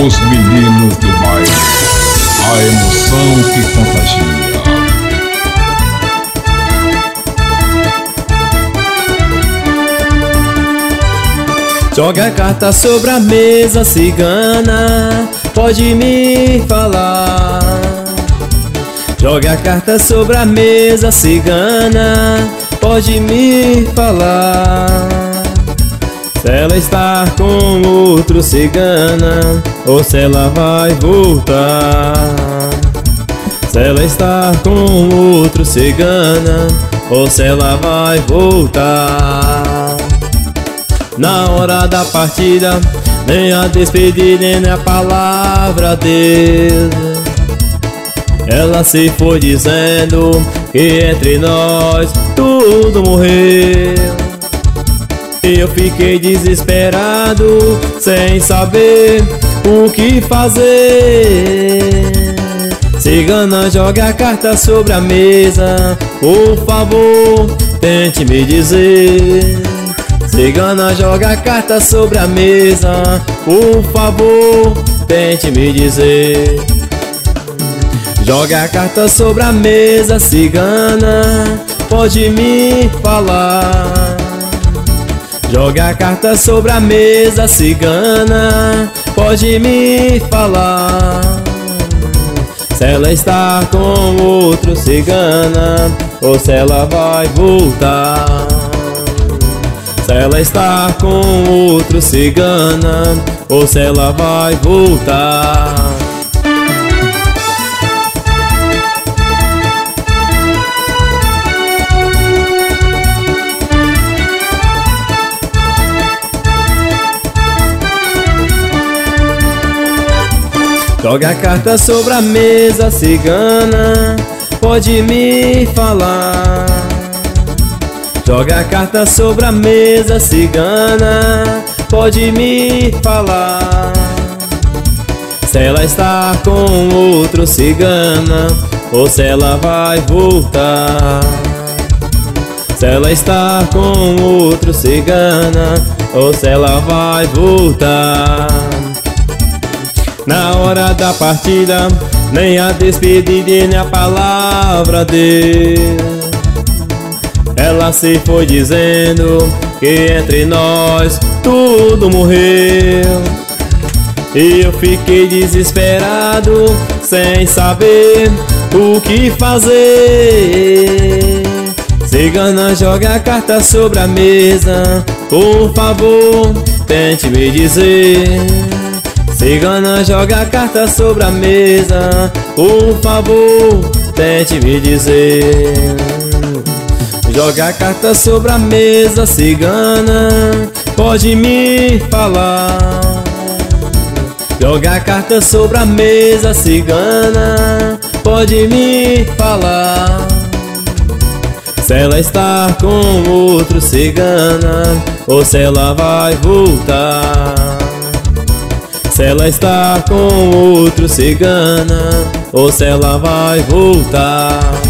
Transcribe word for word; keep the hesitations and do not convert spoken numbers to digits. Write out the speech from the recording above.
Os meninos do baile, a emoção que contagia. Joga a carta sobre a mesa, cigana, pode me falar. Joga a carta sobre a mesa, cigana, pode me falar. Se ela está com outro, cigana, ou se ela vai voltar. Se ela está com outro, cigana, ou se ela vai voltar. Na hora da partida, nem a despedida, nem a palavra dele. Ela se foi dizendo que entre nós tudo morreu. E eu fiquei desesperado, sem saber o que fazer. Cigana, joga a carta sobre a mesa, por favor, tente me dizer. Cigana, joga a carta sobre a mesa, por favor, tente me dizer. Joga a carta sobre a mesa, cigana, pode me falar. Joga a carta sobre a mesa, cigana, pode me falar. Se ela está com outro, cigana, ou se ela vai voltar. Se ela está com outro, cigana, ou se ela vai voltar. Joga a carta sobre a mesa, cigana, pode me falar. Joga a carta sobre a mesa, cigana, pode me falar. Se ela está com outro, cigana, ou se ela vai voltar. Se ela está com outro, cigana, ou se ela vai voltar. Na hora da partida, nem a despedida, nem a palavra dele. Ela se foi dizendo que entre nós tudo morreu. E eu fiquei desesperado, sem saber o que fazer. Cigana, joga a carta sobre a mesa, por favor, tente me dizer. Cigana, joga a carta sobre a mesa, por favor, tente me dizer. Joga a carta sobre a mesa, cigana, pode me falar. Joga a carta sobre a mesa, cigana, pode me falar. Se ela está com outro, cigana, ou se ela vai voltar. Se ela está com outro, cigana, ou se ela vai voltar.